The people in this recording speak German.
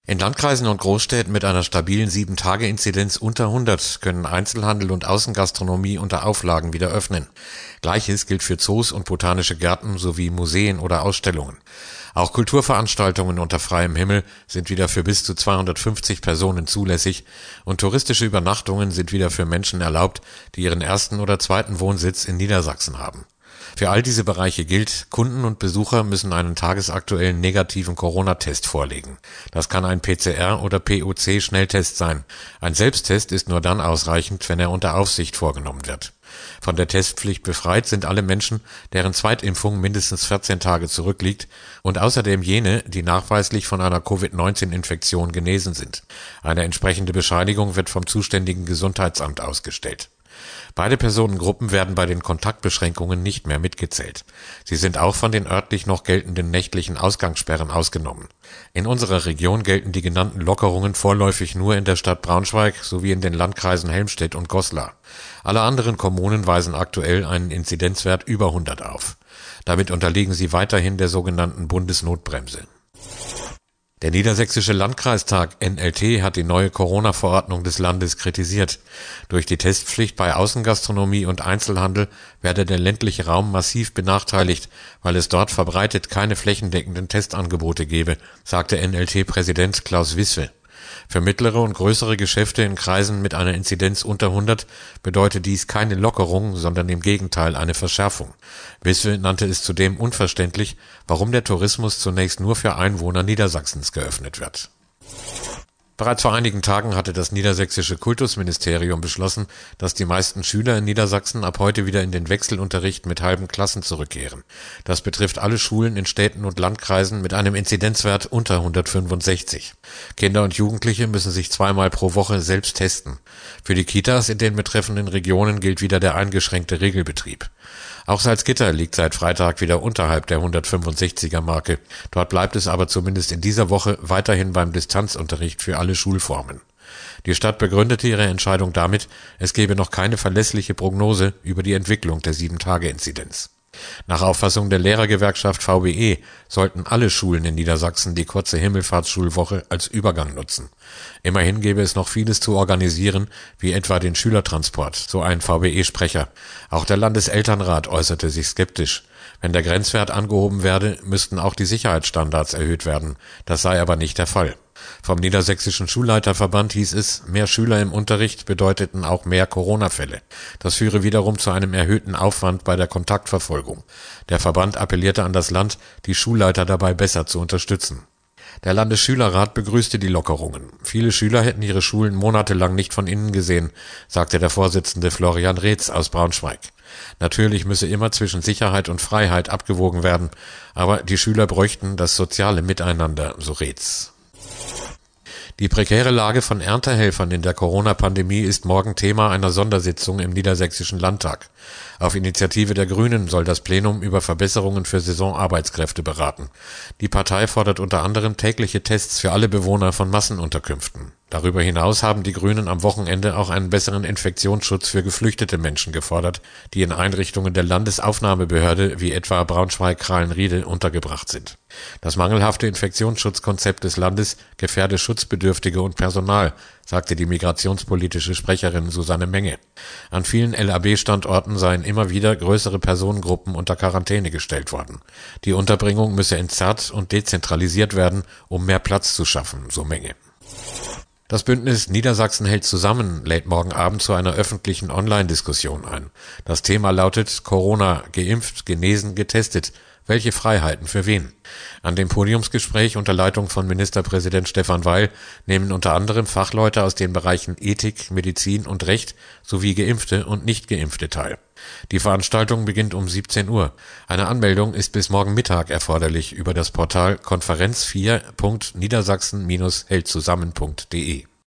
In Landkreisen und Großstädten mit einer stabilen 7-Tage-Inzidenz unter 100 können Einzelhandel und Außengastronomie unter Auflagen wieder öffnen. Gleiches gilt für Zoos und botanische Gärten sowie Museen oder Ausstellungen. Auch Kulturveranstaltungen unter freiem Himmel sind wieder für bis zu 250 Personen zulässig und touristische Übernachtungen sind wieder für Menschen erlaubt, die ihren ersten oder zweiten Wohnsitz in Niedersachsen haben. Für all diese Bereiche gilt, Kunden und Besucher müssen einen tagesaktuellen negativen Corona-Test vorlegen. Das kann ein PCR- oder POC-Schnelltest sein. Ein Selbsttest ist nur dann ausreichend, wenn er unter Aufsicht vorgenommen wird. Von der Testpflicht befreit sind alle Menschen, deren Zweitimpfung mindestens 14 Tage zurückliegt und außerdem jene, die nachweislich von einer Covid-19-Infektion genesen sind. Eine entsprechende Bescheinigung wird vom zuständigen Gesundheitsamt ausgestellt. Beide Personengruppen werden bei den Kontaktbeschränkungen nicht mehr mitgezählt. Sie sind auch von den örtlich noch geltenden nächtlichen Ausgangssperren ausgenommen. In unserer Region gelten die genannten Lockerungen vorläufig nur in der Stadt Braunschweig sowie in den Landkreisen Helmstedt und Goslar. Alle anderen Kommunen weisen aktuell einen Inzidenzwert über 100 auf. Damit unterliegen sie weiterhin der sogenannten Bundesnotbremse. Der Niedersächsische Landkreistag NLT hat die neue Corona-Verordnung des Landes kritisiert. Durch die Testpflicht bei Außengastronomie und Einzelhandel werde der ländliche Raum massiv benachteiligt, weil es dort verbreitet keine flächendeckenden Testangebote gebe, sagte NLT-Präsident Klaus Wisswe. Für mittlere und größere Geschäfte in Kreisen mit einer Inzidenz unter 100 bedeutet dies keine Lockerung, sondern im Gegenteil eine Verschärfung. Wisswe nannte es zudem unverständlich, warum der Tourismus zunächst nur für Einwohner Niedersachsens geöffnet wird. Bereits vor einigen Tagen hatte das niedersächsische Kultusministerium beschlossen, dass die meisten Schüler in Niedersachsen ab heute wieder in den Wechselunterricht mit halben Klassen zurückkehren. Das betrifft alle Schulen in Städten und Landkreisen mit einem Inzidenzwert unter 165. Kinder und Jugendliche müssen sich 2-mal pro Woche selbst testen. Für die Kitas in den betreffenden Regionen gilt wieder der eingeschränkte Regelbetrieb. Auch Salzgitter liegt seit Freitag wieder unterhalb der 165er-Marke. Dort bleibt es aber zumindest in dieser Woche weiterhin beim Distanzunterricht für alle Schulformen. Die Stadt begründete ihre Entscheidung damit, es gebe noch keine verlässliche Prognose über die Entwicklung der 7-Tage-Inzidenz. Nach Auffassung der Lehrergewerkschaft VBE sollten alle Schulen in Niedersachsen die kurze Himmelfahrtsschulwoche als Übergang nutzen. Immerhin gäbe es noch vieles zu organisieren, wie etwa den Schülertransport, so ein VBE-Sprecher. Auch der Landeselternrat äußerte sich skeptisch. Wenn der Grenzwert angehoben werde, müssten auch die Sicherheitsstandards erhöht werden. Das sei aber nicht der Fall. Vom Niedersächsischen Schulleiterverband hieß es, mehr Schüler im Unterricht bedeuteten auch mehr Corona-Fälle. Das führe wiederum zu einem erhöhten Aufwand bei der Kontaktverfolgung. Der Verband appellierte an das Land, die Schulleiter dabei besser zu unterstützen. Der Landesschülerrat begrüßte die Lockerungen. Viele Schüler hätten ihre Schulen monatelang nicht von innen gesehen, sagte der Vorsitzende Florian Reetz aus Braunschweig. Natürlich müsse immer zwischen Sicherheit und Freiheit abgewogen werden, aber die Schüler bräuchten das soziale Miteinander, so Reetz. Die prekäre Lage von Erntehelfern in der Corona-Pandemie ist morgen Thema einer Sondersitzung im Niedersächsischen Landtag. Auf Initiative der Grünen soll das Plenum über Verbesserungen für Saisonarbeitskräfte beraten. Die Partei fordert unter anderem tägliche Tests für alle Bewohner von Massenunterkünften. Darüber hinaus haben die Grünen am Wochenende auch einen besseren Infektionsschutz für geflüchtete Menschen gefordert, die in Einrichtungen der Landesaufnahmebehörde wie etwa Braunschweig-Krallenriede untergebracht sind. Das mangelhafte Infektionsschutzkonzept des Landes gefährde Schutzbedürftige und Personal, sagte die migrationspolitische Sprecherin Susanne Menge. An vielen LAB-Standorten seien immer wieder größere Personengruppen unter Quarantäne gestellt worden. Die Unterbringung müsse entzerrt und dezentralisiert werden, um mehr Platz zu schaffen, so Menge. Das Bündnis Niedersachsen hält zusammen lädt morgen Abend zu einer öffentlichen Online-Diskussion ein. Das Thema lautet Corona, geimpft, genesen, getestet. Welche Freiheiten für wen? An dem Podiumsgespräch unter Leitung von Ministerpräsident Stefan Weil nehmen unter anderem Fachleute aus den Bereichen Ethik, Medizin und Recht sowie Geimpfte und Nicht-Geimpfte teil. Die Veranstaltung beginnt um 17 Uhr. Eine Anmeldung ist bis morgen Mittag erforderlich über das Portal konferenz4.niedersachsen-hältzusammen.de.